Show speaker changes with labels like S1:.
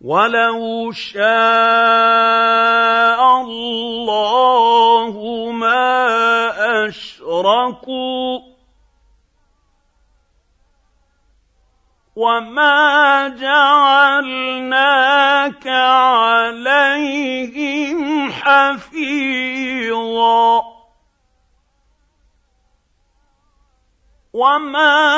S1: وَلَوْ شَاءَ اللَّهُ مَا أَشْرَكُوا وَمَا جَعَلْنَاكَ عَلَيْهِمْ حَفِيظًا وَمَا